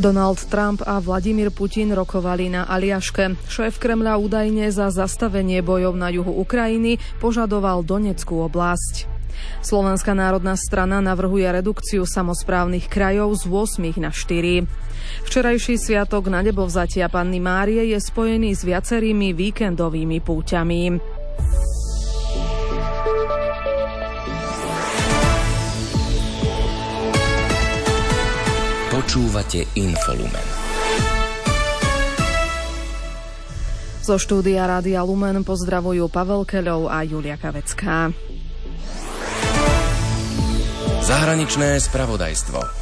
Donald Trump a Vladimír Putin rokovali na Aliaške. Šéf Kremľa údajne za zastavenie bojov na juhu Ukrajiny požadoval Donetskú oblasť. Slovenská národná strana navrhuje redukciu samosprávnych krajov z 8 na 4. Včerajší sviatok na nebovzatia Panny Márie je spojený s viacerými víkendovými púťami. Počúvate Infolumen. Zo štúdia Rádia Lumen pozdravujú Pavel Keľov a Julia Kavecká. Zahraničné spravodajstvo.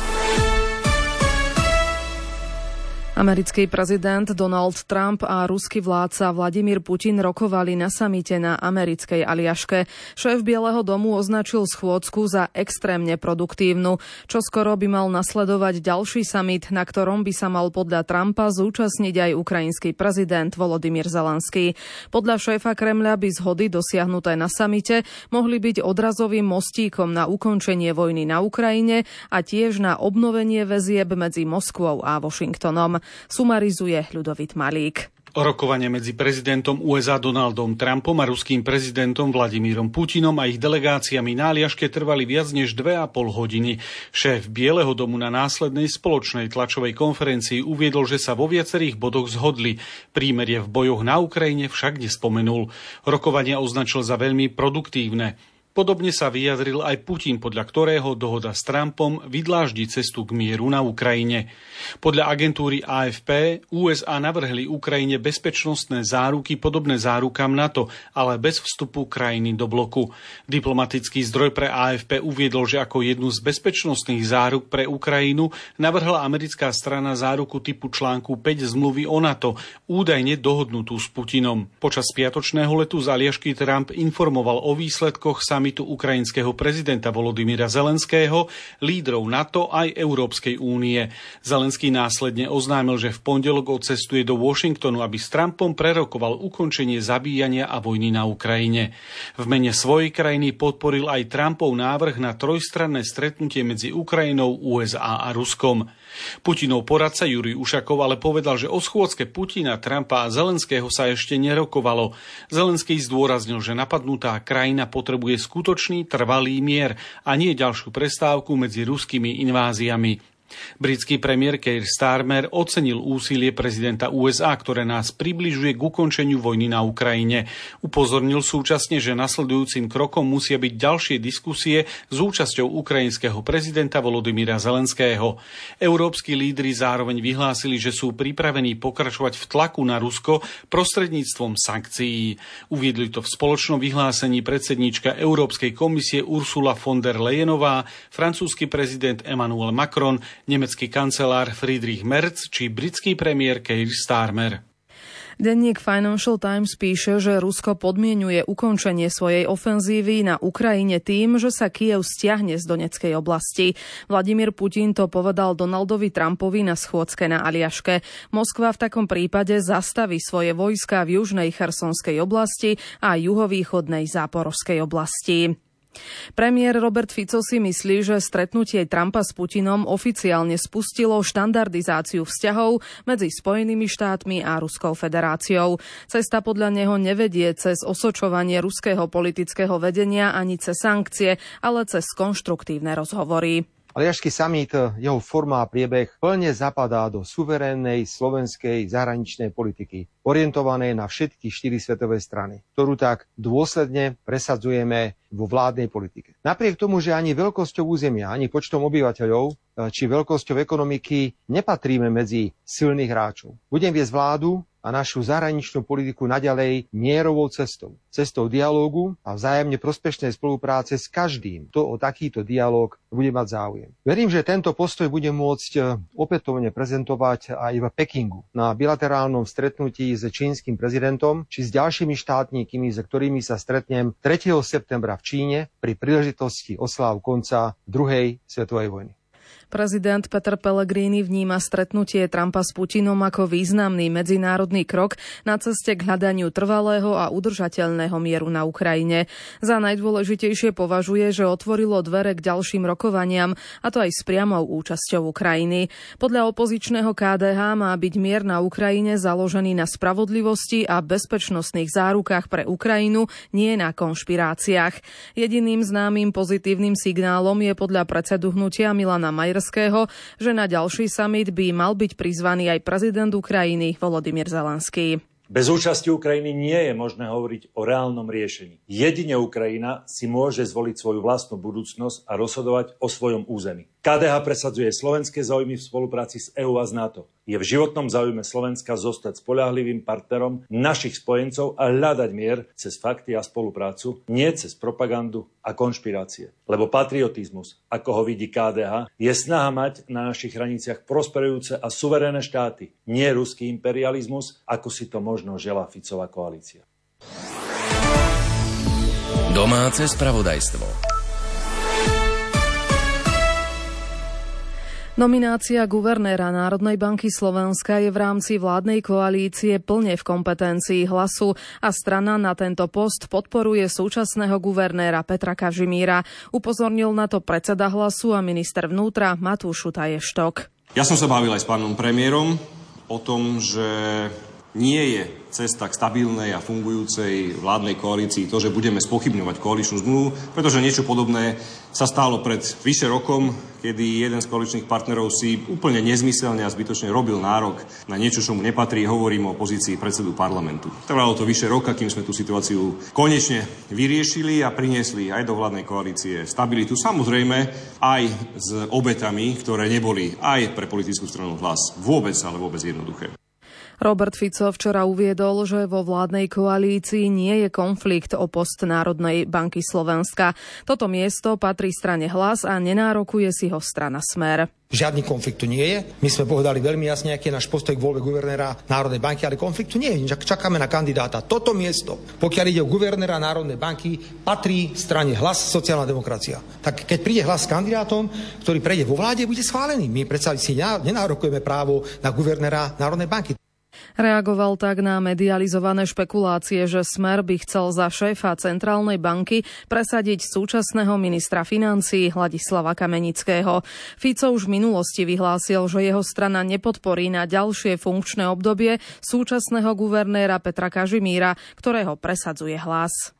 Americký prezident Donald Trump a ruský vládca Vladimír Putin rokovali na samite na americkej Aliaške. Šéf Bieleho domu označil schôdzku za extrémne produktívnu. Čoskoro by mal nasledovať ďalší samit, na ktorom by sa mal podľa Trumpa zúčastniť aj ukrajinský prezident Volodymyr Zelenský. Podľa šéfa Kremľa by zhody dosiahnuté na samite mohli byť odrazovým mostíkom na ukončenie vojny na Ukrajine a tiež na obnovenie väzieb medzi Moskvou a Washingtonom. Sumarizuje Ľudovít Malík. Rokovania medzi prezidentom USA Donaldom Trumpom a ruským prezidentom Vladimírom Putinom a ich delegáciami na Aliaške trvali viac než 2,5 hodiny. Šéf Bieleho domu na následnej spoločnej tlačovej konferencii uviedol, že sa vo viacerých bodoch zhodli. Prímerie v bojoch na Ukrajine však nespomenul. Rokovania označil za veľmi produktívne. Podobne sa vyjadril aj Putin, podľa ktorého dohoda s Trumpom vydláždi cestu k mieru na Ukrajine. Podľa agentúry AFP USA navrhli Ukrajine bezpečnostné záruky podobné zárukam NATO, ale bez vstupu krajiny do bloku. Diplomatický zdroj pre AFP uviedol, že ako jednu z bezpečnostných záruk pre Ukrajinu navrhla americká strana záruku typu článku 5 zmluvy o NATO, údajne dohodnutú s Putinom. Počas spiatočného letu z Aliašky Trump informoval o výsledkoch samitu ukrajinského prezidenta Volodymyra Zelenského, lídrov NATO aj Európskej únie. Zelenský následne oznámil, že v pondelok odcestuje do Washingtonu, aby s Trumpom prerokoval ukončenie zabíjania a vojny na Ukrajine. V mene svojej krajiny podporil aj Trumpov návrh na trojstranné stretnutie medzi Ukrajinou, USA a Ruskom. Putinov poradca Jurij Ušakov ale povedal, že o schôdzke Putina, Trumpa a Zelenského sa ešte nerokovalo. Zelenský zdôraznil, že napadnutá krajina potrebuje skutočný trvalý mier a nie ďalšiu prestávku medzi ruskými inváziami. Britský premiér Keir Starmer ocenil úsilie prezidenta USA, ktoré nás približuje k ukončeniu vojny na Ukrajine. Upozornil súčasne, že nasledujúcim krokom musia byť ďalšie diskusie s účasťou ukrajinského prezidenta Volodymyra Zelenského. Európski lídri zároveň vyhlásili, že sú pripravení pokračovať v tlaku na Rusko prostredníctvom sankcií. Uviedli to v spoločnom vyhlásení predsedníčka Európskej komisie Ursula von der Leyenová, francúzsky prezident Emmanuel Macron, nemecký kancelár Friedrich Merz či britský premiér Keir Starmer. Denník Financial Times píše, že Rusko podmienuje ukončenie svojej ofenzívy na Ukrajine tým, že sa Kyjev stiahne z Donetskej oblasti. Vladimír Putin to povedal Donaldovi Trumpovi na schôdzke na Aliaške. Moskva v takom prípade zastaví svoje vojská v južnej Chersonskej oblasti a juhovýchodnej Záporožskej oblasti. Premiér Robert Fico si myslí, že stretnutie Trumpa s Putinom oficiálne spustilo štandardizáciu vzťahov medzi Spojenými štátmi a Ruskou federáciou. Cesta podľa neho nevedie cez osočovanie ruského politického vedenia ani cez sankcie, ale cez konštruktívne rozhovory. Aliašský samit, jeho forma a priebeh plne zapadá do suverénnej slovenskej zahraničnej politiky, orientovanej na všetky 4 svetové strany, ktorú tak dôsledne presadzujeme vo vládnej politike. Napriek tomu, že ani veľkosťou územia, ani počtom obyvateľov, či veľkosťou ekonomiky nepatríme medzi silných hráčov. Budem viesť vládu a našu zahraničnú politiku naďalej mierovou cestou. Cestou dialógu a vzájomne prospešnej spolupráce s každým, kto o takýto dialóg bude mať záujem. Verím, že tento postoj budem môcť opätovne prezentovať aj v Pekingu na bilaterálnom stretnutí s čínskym prezidentom či s ďalšími štátnikmi, s ktorými sa stretnem 3. septembra v Číne pri príležitosti osláv konca druhej svetovej vojny. Prezident Peter Pellegrini vníma stretnutie Trumpa s Putinom ako významný medzinárodný krok na ceste k hľadaniu trvalého a udržateľného mieru na Ukrajine. Za najdôležitejšie považuje, že otvorilo dvere k ďalším rokovaniam, a to aj s priamou účasťou Ukrajiny. Podľa opozičného KDH má byť mier na Ukrajine založený na spravodlivosti a bezpečnostných zárukách pre Ukrajinu, nie na konšpiráciách. Jediným známym pozitívnym signálom je podľa predsedu hnutia Milana Majerského, že na ďalší summit by mal byť prizvaný aj prezident Ukrajiny Volodymyr Zelenský. Bez účasti Ukrajiny nie je možné hovoriť o reálnom riešení. Jedine Ukrajina si môže zvoliť svoju vlastnú budúcnosť a rozhodovať o svojom území. KDH presadzuje slovenské záujmy v spolupráci s EÚ a s NATO. Je v životnom záujme Slovenska zostať spoľahlivým partnerom našich spojencov a hľadať mier cez fakty a spoluprácu, nie cez propagandu a konšpirácie. Lebo patriotizmus, ako ho vidí KDH, je snaha mať na našich hraniciach prosperujúce a suverénne štáty, nie ruský imperializmus, ako si to možno želá Ficová koalícia. Domáce spravodajstvo. Nominácia guvernéra Národnej banky Slovenska je v rámci vládnej koalície plne v kompetencii Hlasu a strana na tento post podporuje súčasného guvernéra Petra Kažimíra. Upozornil na to predseda Hlasu a minister vnútra Matúš Šutaj Eštok. Ja som sa bavil aj s pánom premiérom o tom, že nie je cesta k stabilnej a fungujúcej vládnej koalícii to, že budeme spochybňovať koaličnú zmluvu, pretože niečo podobné sa stalo pred vyše rokom, kedy jeden z koaličných partnerov si úplne nezmyselne a zbytočne robil nárok na niečo, čo mu nepatrí. Hovorím o pozícii predsedu parlamentu. Trvalo to vyše roka, kým sme tú situáciu konečne vyriešili a priniesli aj do vládnej koalície stabilitu. Samozrejme aj s obetami, ktoré neboli aj pre politickú stranu Hlas vôbec, ale vôbec jednoduché. Robert Fico včera uviedol, že vo vládnej koalícii nie je konflikt o post Národnej banky Slovenska. Toto miesto patrí strane Hlas a nenárokuje si ho strana Smer. Žiadny konflikt tu nie je. My sme povedali veľmi jasne, aký je náš postoj k voľbe guvernéra Národnej banky, ale konfliktu nie je. Čakáme na kandidáta. Toto miesto, pokiaľ ide o guvernéra Národnej banky, patrí strane Hlas, sociálna demokracia. Tak keď príde Hlas s kandidátom, ktorý prejde vo vláde, bude schválený. My predsa si nenárokujeme právo na guvernéra Národnej banky. Reagoval tak na medializované špekulácie, že Smer by chcel za šéfa Centrálnej banky presadiť súčasného ministra financií Ladislava Kamenického. Fico už v minulosti vyhlásil, že jeho strana nepodporí na ďalšie funkčné obdobie súčasného guvernéra Petra Kažimíra, ktorého presadzuje Hlas.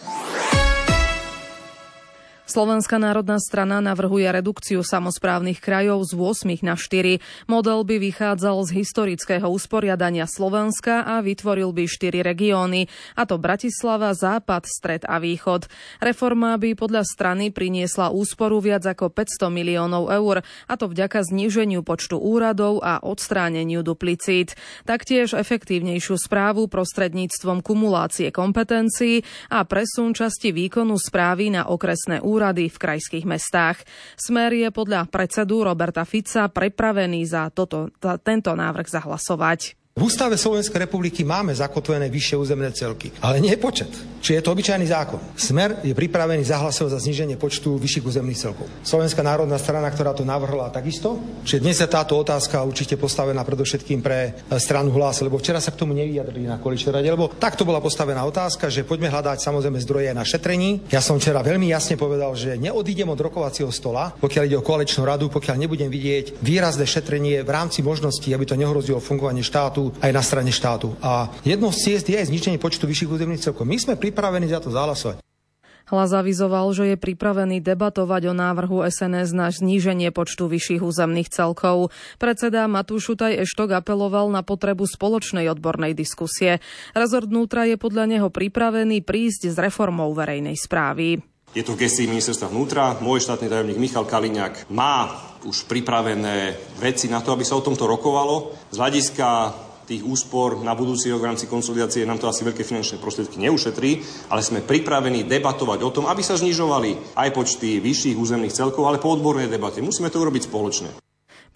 Slovenská národná strana navrhuje redukciu samosprávnych krajov z 8 na 4. Model by vychádzal z historického usporiadania Slovenska a vytvoril by 4 regióny, a to Bratislava, Západ, Stred a Východ. Reforma by podľa strany priniesla úsporu viac ako 500 miliónov eur, a to vďaka zníženiu počtu úradov a odstráneniu duplicít. Taktiež efektívnejšiu správu prostredníctvom kumulácie kompetencií a presun časti výkonu správy na okresné úrady v krajských mestách. Smer je podľa predsedu Roberta Fica pripravený za tento návrh zahlasovať. V ústave Slovenskej republiky máme zakotvené vyššie územné celky, ale nie počet. Či je to obyčajný zákon. Smer je pripravený zahlasovať za zníženie počtu vyšších územných celkov. Slovenská národná strana, ktorá to navrhla, takisto. Čiže dnes je táto otázka určite postavená predovšetkým pre stranu Hlas, lebo včera sa k tomu nevyjadrili na koaličnej rade, lebo takto bola postavená otázka, že poďme hľadať samozrejme zdroje na šetrení. Ja som včera veľmi jasne povedal, že neodídem od rokovacieho stola, pokiaľ ide o koaličnú radu, pokiaľ nebudem vidieť výrazné šetrenie v rámci možností, aby to neohrozilo fungovanie štátu aj na strane štátu. A jednou z ciest je aj zníženie počtu vyšších územných celkov. My sme pripravení za to zahlasovať. Hlas avizoval, že je pripravený debatovať o návrhu SNS na zníženie počtu vyšších územných celkov. Predseda Matúš Šutaj Eštok apeloval na potrebu spoločnej odbornej diskusie. Rezort vnútra je podľa neho pripravený prísť s reformou verejnej správy. Je to v gestii ministerstva vnútra. Môj štátny tajomník Michal Kaliňák má už pripravené veci na to, aby sa o tomto rokovalo. Z hľadiska tých úspor na budúci rok v rámci konsolidácie nám to asi veľké finančné prostriedky neušetrí, ale sme pripravení debatovať o tom, aby sa znižovali aj počty vyšších územných celkov, ale po odbornej debate. Musíme to urobiť spoločne.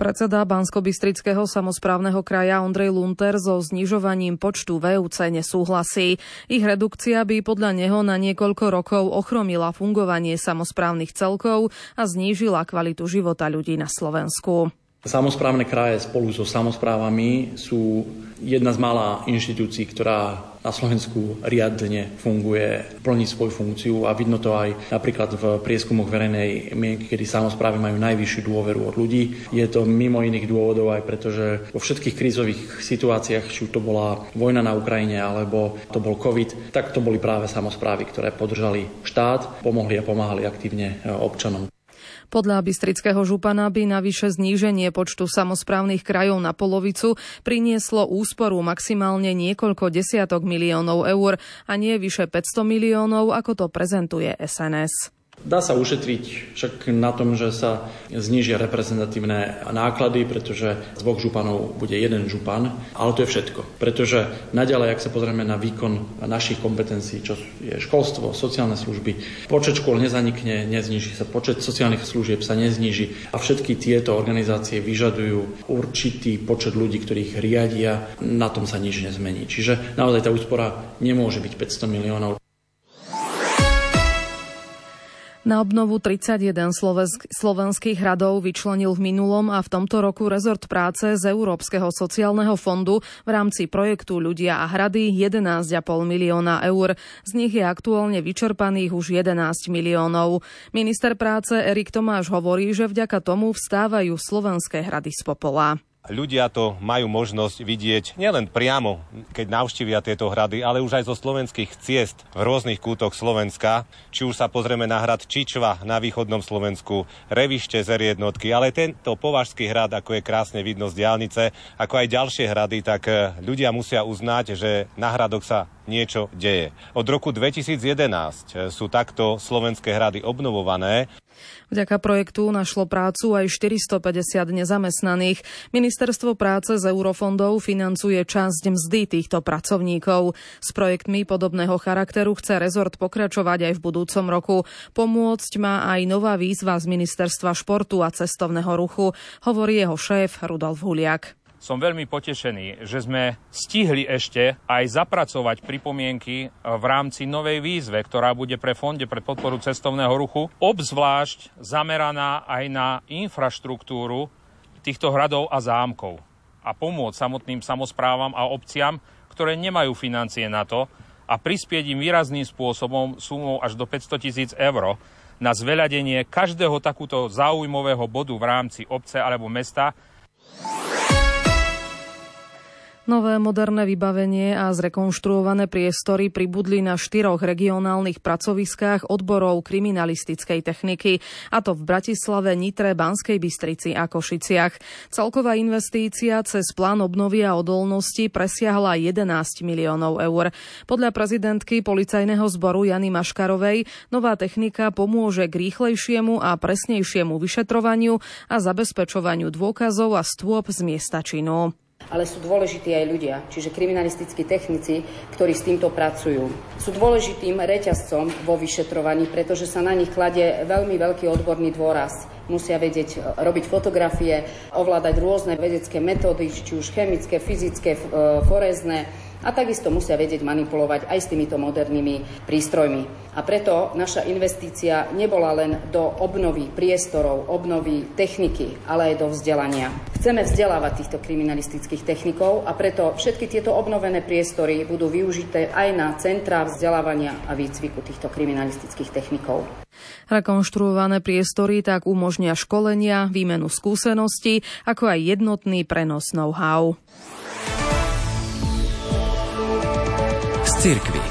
Predseda Banskobystrického samosprávneho kraja Ondrej Lunter so znižovaním počtu VUC nesúhlasí. Ich redukcia by podľa neho na niekoľko rokov ochromila fungovanie samosprávnych celkov a znížila kvalitu života ľudí na Slovensku. Samosprávne kraje spolu so samosprávami sú jedna z mála inštitúcií, ktorá na Slovensku riadne funguje, plní svoju funkciu a vidno to aj napríklad v prieskumoch verejnej mienky, kedy samosprávy majú najvyššiu dôveru od ľudí. Je to mimo iných dôvodov aj preto, že vo všetkých krízových situáciách, či už to bola vojna na Ukrajine alebo to bol COVID, tak to boli práve samosprávy, ktoré podržali štát, pomohli a pomáhali aktívne občanom. Podľa bystrického župana by navyše zníženie počtu samosprávnych krajov na polovicu prinieslo úsporu maximálne niekoľko desiatok miliónov eur a nie vyše 500 miliónov, ako to prezentuje SNS. Dá sa ušetriť však na tom, že sa znížia reprezentatívne náklady, pretože z 2 županov bude 1 župan, ale to je všetko. Pretože naďalej, ak sa pozrieme na výkon našich kompetencií, čo je školstvo, sociálne služby, počet škôl nezanikne, nezníži sa, počet sociálnych služieb sa nezníži a všetky tieto organizácie vyžadujú určitý počet ľudí, ktorých riadia, na tom sa nič nezmení. Čiže naozaj tá úspora nemôže byť 500 miliónov. Na obnovu 31 slovenských hradov vyčlenil v minulom a v tomto roku rezort práce z Európskeho sociálneho fondu v rámci projektu Ľudia a hrady 11,5 milióna eur. Z nich je aktuálne vyčerpaných už 11 miliónov. Minister práce Erik Tomáš hovorí, že vďaka tomu vstávajú slovenské hrady z popola. Ľudia to majú možnosť vidieť nielen priamo, keď navštívia tieto hrady, ale už aj zo slovenských ciest v rôznych kútoch Slovenska. Či už sa pozrieme na hrad Čičva na východnom Slovensku, Revište z R1, ale tento Považský hrad, ako je krásne vidno z diaľnice, ako aj ďalšie hrady, tak ľudia musia uznať, že na hradoch sa niečo deje. Od roku 2011 sú takto slovenské hrady obnovované. Vďaka projektu našlo prácu aj 450 nezamestnaných. Ministerstvo práce z eurofondov financuje časť mzdy týchto pracovníkov. S projektmi podobného charakteru chce rezort pokračovať aj v budúcom roku. Pomôcť má aj nová výzva z Ministerstva športu a cestovného ruchu, hovorí jeho šéf Rudolf Huliak. Som veľmi potešený, že sme stihli ešte aj zapracovať pripomienky v rámci novej výzve, ktorá bude pre Fonde pre podporu cestovného ruchu, obzvlášť zameraná aj na infraštruktúru týchto hradov a zámkov a pomôcť samotným samosprávam a obciam, ktoré nemajú financie na to a prispieť im výrazným spôsobom sumou až do 500 000 eur na zveľadenie každého takúto záujmového bodu v rámci obce alebo mesta. Nové moderné vybavenie a zrekonštruované priestory pribudli na 4 regionálnych pracoviskách odborov kriminalistickej techniky, a to v Bratislave, Nitre, Banskej Bystrici a Košiciach. Celková investícia cez plán obnovy a odolnosti presiahla 11 miliónov eur. Podľa prezidentky policajného zboru Jany Maškarovej nová technika pomôže k rýchlejšiemu a presnejšiemu vyšetrovaniu a zabezpečovaniu dôkazov a stôp z miesta činu. Ale sú dôležití aj ľudia, čiže kriminalistickí technici, ktorí s týmto pracujú. Sú dôležitým reťazcom vo vyšetrovaní, pretože sa na nich kladie veľmi veľký odborný dôraz. Musia vedieť robiť fotografie, ovládať rôzne vedecké metódy, či už chemické, fyzické, forenzné, a takisto musia vedieť manipulovať aj s týmito modernými prístrojmi. A preto naša investícia nebola len do obnovy priestorov, obnovy techniky, ale aj do vzdelania. Chceme vzdelávať týchto kriminalistických technikov a preto všetky tieto obnovené priestory budú využité aj na centrá vzdelávania a výcviku týchto kriminalistických technikov. Rekonštruované priestory tak umožnia školenia, výmenu skúseností, ako aj jednotný prenos know-how. Cirkvi.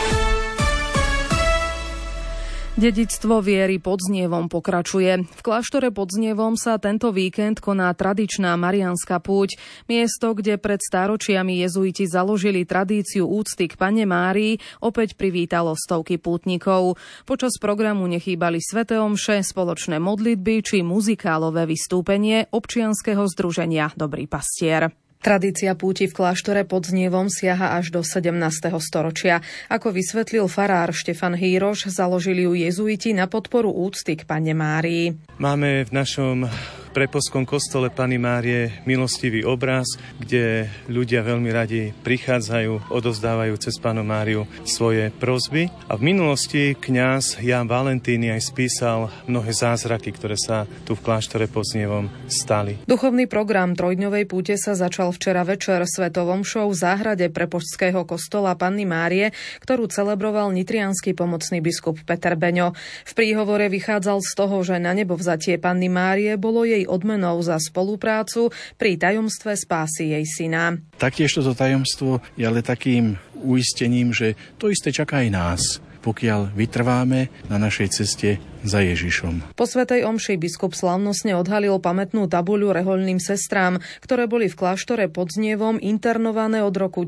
Dedičstvo viery pod Znievom pokračuje. V kláštore pod Znievom sa tento víkend koná tradičná mariánska púť, miesto, kde pred stáročiami jezuiti založili tradíciu úcty k Panne Márii, opäť privítalo stovky pútnikov. Počas programu nechýbali sväté omše, spoločné modlitby či muzikálové vystúpenie občianskeho združenia Dobrý pastier. Tradícia púti v kláštore pod Znievom siaha až do 17. storočia. Ako vysvetlil farár Štefan Hýroš, založili ju jezuiti na podporu úcty k Panne Márii. Máme v našom Prepolskom kostole Panny Márie milostivý obraz, kde ľudia veľmi radi prichádzajú, odovzdávajú cez Pannu Máriu svoje prosby. A v minulosti kňaz Ján Valentíny aj spísal mnohé zázraky, ktoré sa tu v kláštore pod Znievom stali. Duchovný program trojdňovej púte sa začal včera večer svetou omšou v záhrade Prepoštského kostola Panny Márie, ktorú celebroval nitriansky pomocný biskup Peter Beňo. V príhovore vychádzal z toho, že na nebovzatie Panny Márie bolo jej odmenou za spoluprácu pri tajomstve spásy jej syna. Taktiež toto tajomstvo je ale takým uistením, že to isté čaká aj nás, pokiaľ vytrváme na našej ceste za Ježišom. Po svätej omši biskup slávnostne odhalil pamätnú tabuľu rehoľným sestrám, ktoré boli v kláštore pod Znievom internované od roku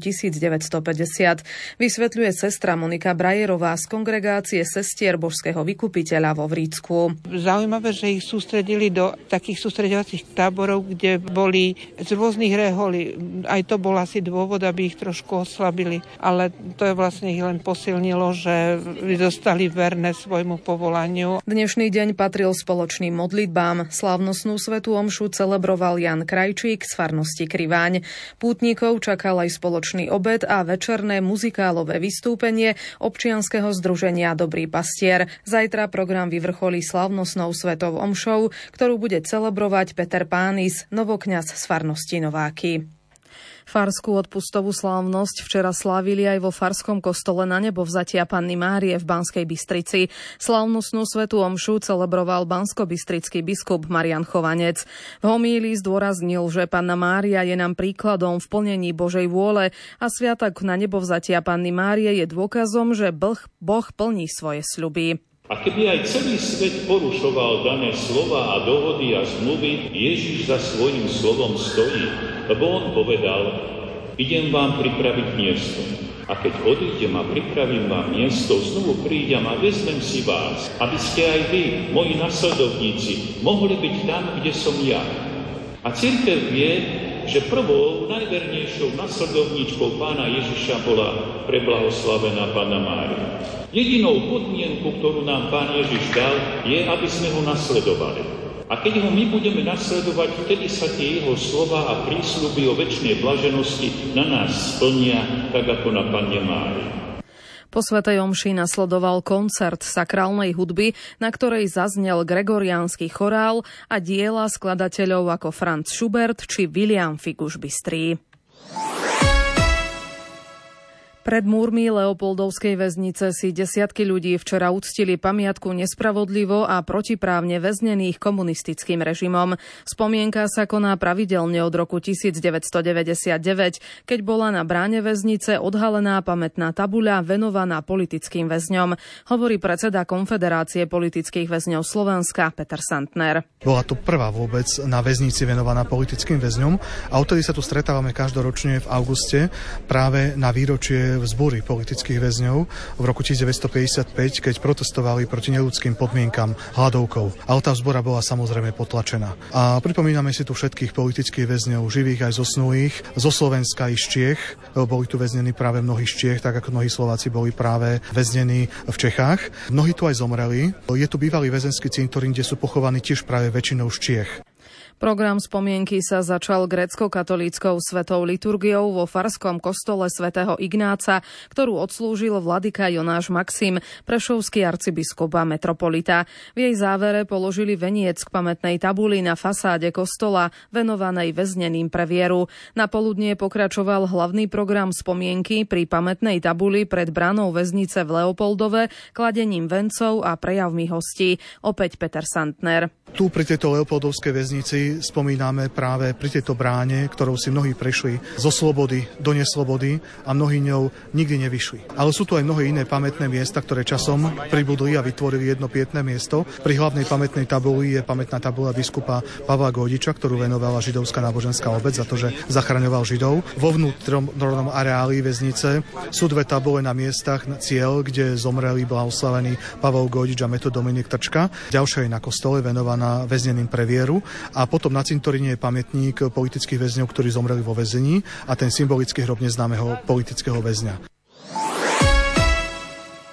1950. Vysvetľuje sestra Monika Brajerová z kongregácie sestier Božského vykupiteľa vo Vrícku. Zaujímavé, že ich sústredili do takých sústreďovacích táborov, kde boli z rôznych reholí. Aj to bol asi dôvod, aby ich trošku oslabili, ale to je vlastne ich len posilnilo, že zostali verné svojmu povolaniu. Dnešný deň patril spoločným modlitbám. Slávnostnú svätú omšu celebroval Jan Krajčík z farnosti Kriváň. Pútnikov čakal aj spoločný obed a večerné muzikálové vystúpenie občianskeho združenia Dobrý pastier. Zajtra program vyvrcholí slávnostnou svätou omšou, ktorú bude celebrovať Peter Pánis, novokňaz z farnosti Nováky. Farskú odpustovú slávnosť včera slávili aj vo farskom kostole na nebovzatia Panny Márie v Banskej Bystrici. Slávnostnú svätú omšu celebroval banskobystrický biskup Marián Chovanec. V homílii zdôraznil, že Panna Mária je nám príkladom v plnení Božej vôle a sviatok na nebovzatia Panny Márie je dôkazom, že Boh plní svoje sľuby. A keby aj celý svet porušoval dané slova a dohody a zmluvy, Ježiš za svojím slovom stojí, lebo on povedal: idem vám pripraviť miesto. A keď odídem a pripravím vám miesto, znovu prídem a vezmem si vás, aby ste aj vy, moji nasledovníci, mohli byť tam, kde som ja. A cirkev vie, že prvou, najvernejšou nasledovníčkou Pána Ježiša bola preblahoslavená Panna Mária. Jedinou podmienku, ktorú nám Pán Ježiš dal, je, aby sme ho nasledovali. A keď ho my budeme nasledovať, vtedy sa tie jeho slova a prísľuby o večnej blaženosti na nás splnia, tak ako na Panne Márii. Po svätej omši nasledoval koncert sakrálnej hudby, na ktorej zaznel gregoriánsky chorál a diela skladateľov ako Franz Schubert či William Figuš Bystrý. Pred múrmi Leopoldovskej väznice si desiatky ľudí včera uctili pamiatku nespravodlivo a protiprávne väznených komunistickým režimom. Spomienka sa koná pravidelne od roku 1999, keď bola na bráne väznice odhalená pamätná tabuľa venovaná politickým väzňom, hovorí predseda Konfederácie politických väzňov Slovenska Peter Santner. Bola to prvá vôbec na väznici venovaná politickým väzňom a odtedy sa tu stretávame každoročne v auguste práve na výročie vzbúry politických väzňov v roku 1955, keď protestovali proti neľudským podmienkam hladovkou. Ale tá vzbora bola samozrejme potlačená. A pripomíname si tu všetkých politických väzňov, živých aj zosnulých, zo Slovenska i z Čiech. Boli tu väznení práve mnohí z Čiech, tak ako mnohí Slováci boli práve väznení v Čechách. Mnohí tu aj zomreli. Je tu bývalý väzenský cintorín, kde sú pochovaní tiež práve väčšinou z Čiech. Program spomienky sa začal grécko-katolíckou svetou liturgiou vo farskom kostole svätého Ignáca, ktorú odslúžil vladyka Jonáš Maxim, prešovský arcibiskup a metropolita. V jej závere položili veniec k pamätnej tabuli na fasáde kostola, venovanej väzneným pre vieru. Na poludnie pokračoval hlavný program spomienky pri pamätnej tabuli pred branou väznice v Leopoldove, kladením vencov a prejavmi hostí. Opäť Peter Santner. Tu pri tejto Leopoldovskej väznici spomíname práve pri tejto bráne, ktorou si mnohí prešli zo slobody do neslobody a mnohí ňou nikdy nevyšli. Ale sú tu aj mnohé iné pamätné miesta, ktoré časom pribudli a vytvorili jedno pietné miesto. Pri hlavnej pamätnej tabuli je pamätná tabuľa biskupa Pavla Gojdiča, ktorú venovala židovská náboženská obec za to, že zachraňoval Židov. Vo vnútornom areáli väznice sú dve tabule na miestach cieľ, kde zomreli blahoslavený Pavol Gojdič a metod Dominik Trčka. Ďalšia je na kostole venovaná väzneným pre vieru a potom na cintoríne je pamätník politických väzňov, ktorí zomreli vo väzení a ten symbolický hrob neznámeho politického väzňa.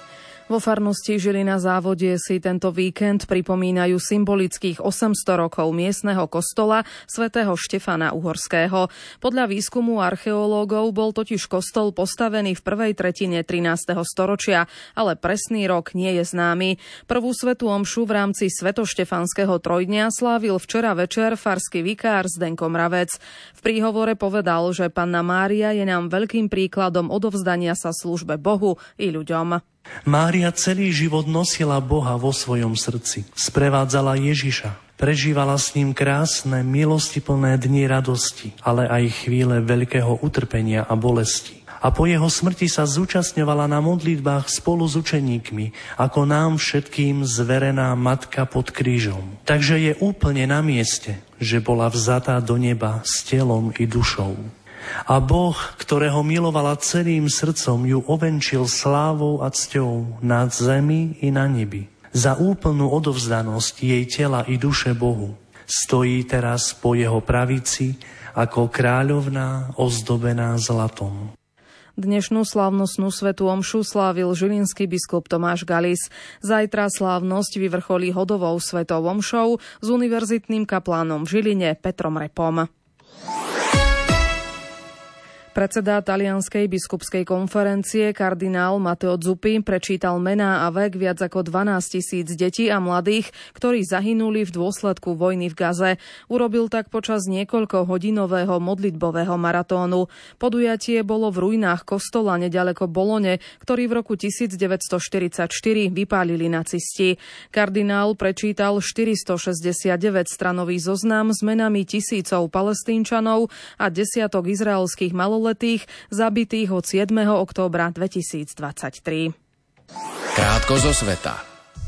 Vo farnosti Žilina Závodie si tento víkend pripomínajú symbolických 800 rokov miestneho kostola svätého Štefana Uhorského. Podľa výskumu archeológov bol totiž kostol postavený v prvej tretine 13. storočia, ale presný rok nie je známy. Prvú svätú omšu v rámci svetoštefanského trojdňa slávil včera večer farský vikár Zdenko Mravec. V príhovore povedal, že Panna Mária je nám veľkým príkladom odovzdania sa službe Bohu i ľuďom. Mária celý život nosila Boha vo svojom srdci. Sprevádzala Ježiša. Prežívala s ním krásne, milostiplné dni radosti, ale aj chvíle veľkého utrpenia a bolesti. A po jeho smrti sa zúčastňovala na modlitbách spolu s učeníkmi, ako nám všetkým zverená matka pod krížom. Takže je úplne na mieste, že bola vzatá do neba s telom i dušou. A Boh, ktorého milovala celým srdcom, ju ovenčil slávou a cťou na zemi i na nebi. Za úplnú odovzdanosť jej tela i duše Bohu stojí teraz po jeho pravici ako kráľovná ozdobená zlatom. Dnešnú slávnostnú svätú omšu slávil žilinský biskup Tomáš Galis. Zajtra slávnosť vyvrcholí hodovou svätou omšou s univerzitným kaplánom v Žiline Petrom Repom. Predseda Talianskej biskupskej konferencie kardinál Matteo Zuppi prečítal mená a vek viac ako 12 000 detí a mladých, ktorí zahynuli v dôsledku vojny v Gaze. Urobil tak počas niekoľkohodinového modlitbového maratónu. Podujatie bolo v ruinách kostola nedaleko Bolone, ktorý v roku 1944 vypálili nacisti. Kardinál prečítal 469 stranový zoznam s menami tisícov Palestínčanov a desiatok izraelských maloletých zabitých od 7. októbra 2023. Krátko zo sveta.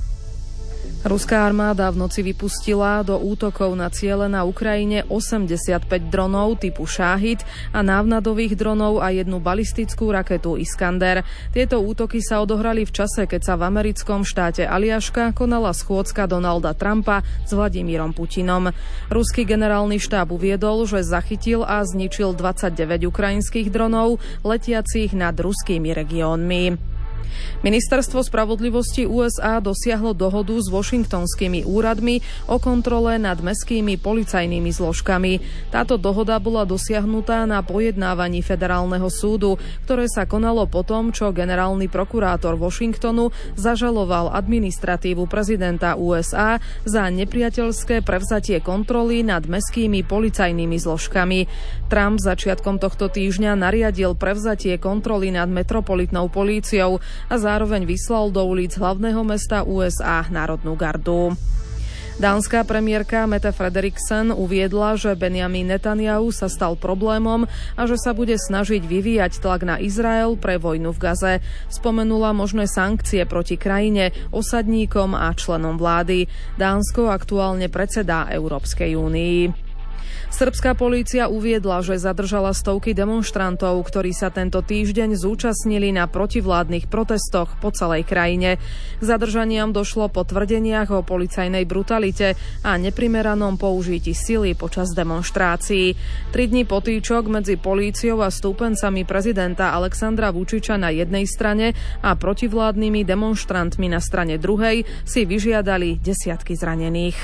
Ruská armáda v noci vypustila do útokov na ciele na Ukrajine 85 dronov typu Šáhid a návnadových dronov a jednu balistickú raketu Iskander. Tieto útoky sa odohrali v čase, keď sa v americkom štáte Aliaška konala schôdzka Donalda Trumpa s Vladimírom Putinom. Ruský generálny štáb uviedol, že zachytil a zničil 29 ukrajinských dronov letiacich nad ruskými regiónmi. Ministerstvo spravodlivosti USA dosiahlo dohodu s washingtonskými úradmi o kontrole nad mestskými policajnými zložkami. Táto dohoda bola dosiahnutá na pojednávaní federálneho súdu, ktoré sa konalo po tom, čo generálny prokurátor Washingtonu zažaloval administratívu prezidenta USA za nepriateľské prevzatie kontroly nad mestskými policajnými zložkami. Trump začiatkom tohto týždňa nariadil prevzatie kontroly nad metropolitnou políciou a zároveň vyslal do ulic hlavného mesta USA Národnú gardu. Dánska premiérka Mette Frederiksen uviedla, že Benjamin Netanyahu sa stal problémom a že sa bude snažiť vyvíjať tlak na Izrael pre vojnu v Gaze. Spomenula možné sankcie proti krajine, osadníkom a členom vlády. Dánsko aktuálne predsedá Európskej únii. Srbská polícia uviedla, že zadržala stovky demonštrantov, ktorí sa tento týždeň zúčastnili na protivládnych protestoch po celej krajine. K zadržaniam došlo po tvrdeniach o policajnej brutalite a neprimeranom použití sily počas demonštrácií. 3 dni potýčok medzi políciou a stúpencami prezidenta Alexandra Vučiča na jednej strane a protivládnymi demonštrantmi na strane druhej si vyžiadali desiatky zranených.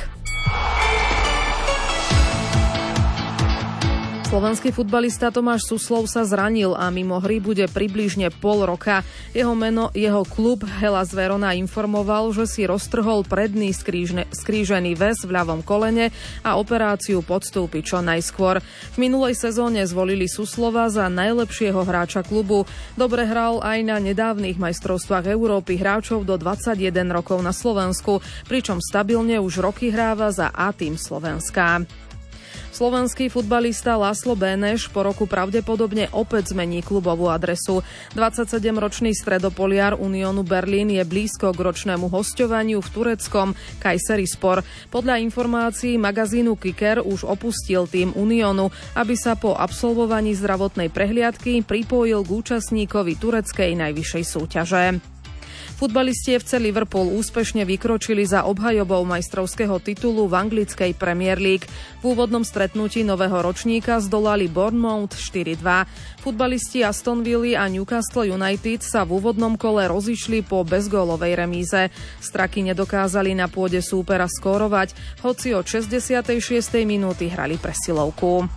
Slovenský futbalista Tomáš Suslov sa zranil a mimo hry bude približne pol roka. Jeho klub Hellas Verona informoval, že si roztrhol predný skrížený väz v ľavom kolene a operáciu podstúpi čo najskôr. V minulej sezóne zvolili Suslova za najlepšieho hráča klubu. Dobre hral aj na nedávnych majstrovstvách Európy hráčov do 21 rokov na Slovensku, pričom stabilne už roky hráva za A-tým Slovenska. Slovenský futbalista Laslo Béneš po roku pravdepodobne opäť zmení klubovú adresu. 27-ročný stredopoliar Uniónu Berlín je blízko k ročnému hosťovaniu v tureckom Kayserispor. Podľa informácií magazínu Kicker už opustil tým Uniónu, aby sa po absolvovaní zdravotnej prehliadky pripojil k účastníkovi tureckej najvyššej súťaže. Futbalisti FC Liverpool úspešne vykročili za obhajobou majstrovského titulu v anglickej Premier League. V úvodnom stretnutí nového ročníka zdolali Bournemouth 4-2. Futbalisti Aston Villa a Newcastle United sa v úvodnom kole rozišli po bezgólovej remíze. Straky nedokázali na pôde súpera skórovať, hoci od 66. minúty hrali presilovku.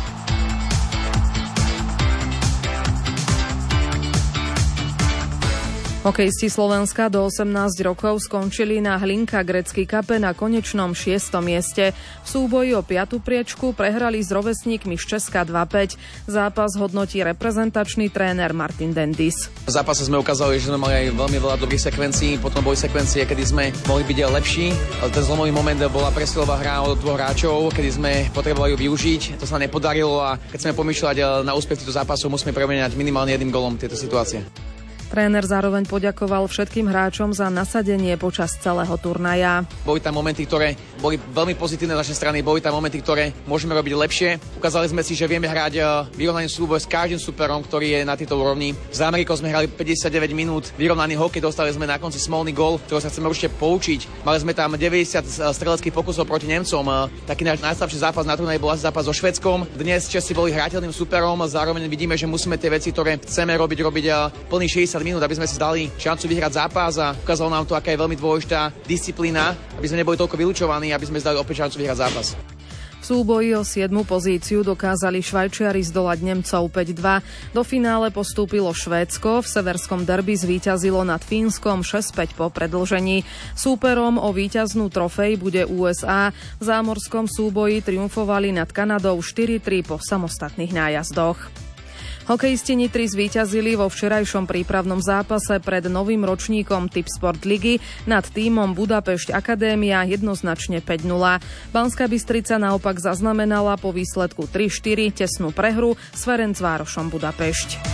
Hokejisti Slovenska do 18 rokov skončili na Hlinka Grecký Cupe na konečnom 6. mieste. V súboji o 5. priečku prehrali s rovesníkmi z Česka 2-5. Zápas hodnotí reprezentačný tréner Martin Dendis. V zápase sme ukázali, že sme mali aj veľmi veľa dobrých sekvencií, potom boli sekvencie, kedy sme mohli byť aj lepší. Ten zlomový moment bola presilová hra od 2 hráčov, kedy sme potrebovali ju využiť. To sa nepodarilo a keď sme pomýšľať na úspech týchto zápasov, musíme premeniať minimálne jedným golom tieto situácie. Tréner zároveň poďakoval všetkým hráčom za nasadenie počas celého turnaja. Boli tam momenty, ktoré boli veľmi pozitívne z našej strany, boli tam momenty, ktoré môžeme robiť lepšie. Ukázali sme si, že vieme hrať vyrovnaný súboj s každým superom, ktorý je na tejto úrovni. S Amerikou sme hrali 59 minút, vyrovnaný hokej, dostali sme na konci smolný gól, ktorého sa chceme určite poučiť. Mali sme tam 90 streleckých pokusov proti Nemcom. Taký náš najslabší zápas na turnaji bol asi zápas so Švédskom. Dnes Česi boli hrateľným superom, zároveň vidíme, že musíme tie veci, ktoré chceme robiť plný 60 minút, aby sme si dali šancu vyhrať zápas a ukázalo nám to, aká je veľmi dôležitá disciplína, aby sme neboli toľko vylúčovaní, aby sme si dali opäť šancu vyhrať zápas. V súboji o 7. pozíciu dokázali Švajčiari zdolať Nemcov 5-2. Do finále postúpilo Švédsko, v severskom derby zvíťazilo nad Fínskom 6-5 po predĺžení. Súperom o víťaznú trofej bude USA. V zámorskom súboji triumfovali nad Kanadou 4-3 po samostatných nájazdoch. Hokejisti Nitry zvíťazili vo včerajšom prípravnom zápase pred novým ročníkom Tipsport ligy nad tímom Budapešť Akadémia jednoznačne 5-0. Banská Bystrica naopak zaznamenala po výsledku 3-4 tesnú prehru s Ferencvárošom Budapešť.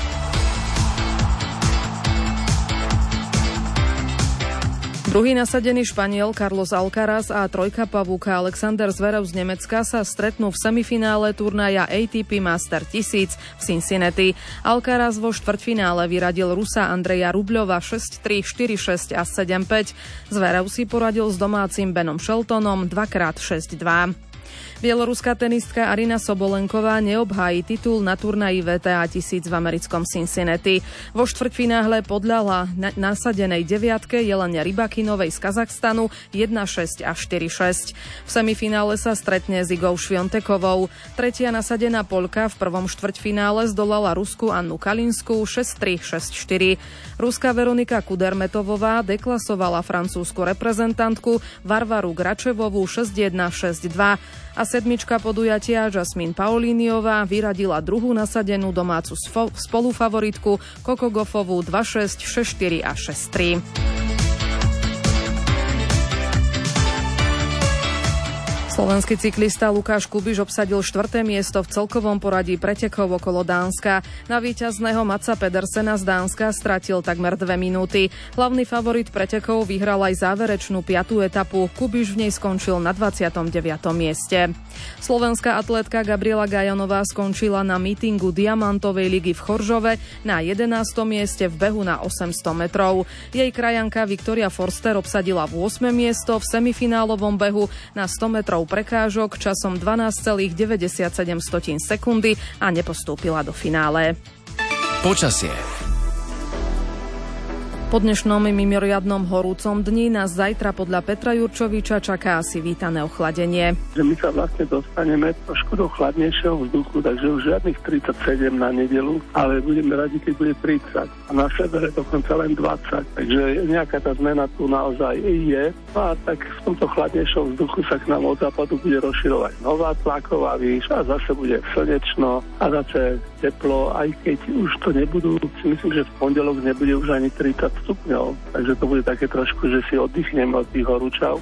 Druhý nasadený Španiel Carlos Alcaraz a trojka pavúka Alexander Zverev z Nemecka sa stretnú v semifinále turnaja ATP Master 1000 v Cincinnati. Alcaraz vo štvrťfinále vyradil Rusa Andreja Rubľova 6-3, 4-6 a 7-5. Zverev si poradil s domácim Benom Sheltonom 2x6-2. Bieloruská tenistka Arina Sobolenková neobhájí titul na turnaji WTA 1000 v americkom Cincinnati. Vo štvrťfinále podľahla nasadenej deviatke Jelene Rybakinovej z Kazachstanu 1-6 a 4-6. V semifinále sa stretne s Igou Šviontekovou. Tretia nasadená Poľka v prvom štvrťfinále zdolala Rusku Annu Kalinskú 6-3, 6-4. Ruská Veronika Kudermetovová deklasovala francúzsku reprezentantku Varvaru Gračevovú 6-1, 6-2. A sedmička podujatia Jasmine Paulíniová vyradila druhú nasadenú domácu spolufavoritku Coco Gauffovú 2-6, 6-4 a 6-3. Slovenský cyklista Lukáš Kubiš obsadil 4. miesto v celkovom poradí pretekov okolo Dánska. Na víťazného Matsa Pedersena z Dánska stratil takmer 2 minúty. Hlavný favorit pretekov vyhral aj záverečnú 5. etapu. Kubiš v nej skončil na 29. mieste. Slovenská atlétka Gabriela Gajanová skončila na mítingu Diamantovej ligy v Choržove na 11. mieste v behu na 800 metrov. Jej krajanka Viktoria Forster obsadila v 8. miesto v semifinálovom behu na 100 metrov prekážok časom 12,97 sekundy a nepostúpila do finále. Počasie. Po dnešnom mimoriadnom horúcom dni nás zajtra podľa Petra Jurčoviča čaká asi vítané ochladenie. My sa vlastne dostaneme trošku do chladnejšieho vzduchu, takže už žiadnych 37 na nedeľu, ale budeme radi, keď bude 30. A na severe dokonca len 20. Takže nejaká tá zmena tu naozaj je. A tak v tomto chladnejšom vzduchu sa k nám od západu bude rozširovať nová tlaková výš a zase bude slnečno a zase teplo, aj keď už to nebudú, si myslím, že v pondelok nebude už ani 30 stupňov, takže to bude také trošku, že si oddychneme od tých horúčav.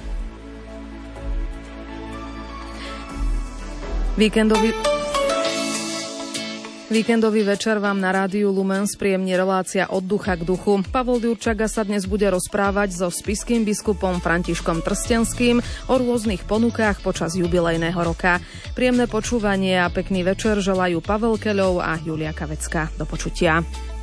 Víkendový večer vám na rádiu Lumen spríjemní relácia Od ducha k duchu. Pavol Ďurčaga sa dnes bude rozprávať so spišským biskupom Františkom Trstenským o rôznych ponukách počas jubilejného roka. Príjemné počúvanie a pekný večer želajú Pavel Keľov a Julia Kavecká. Do počutia.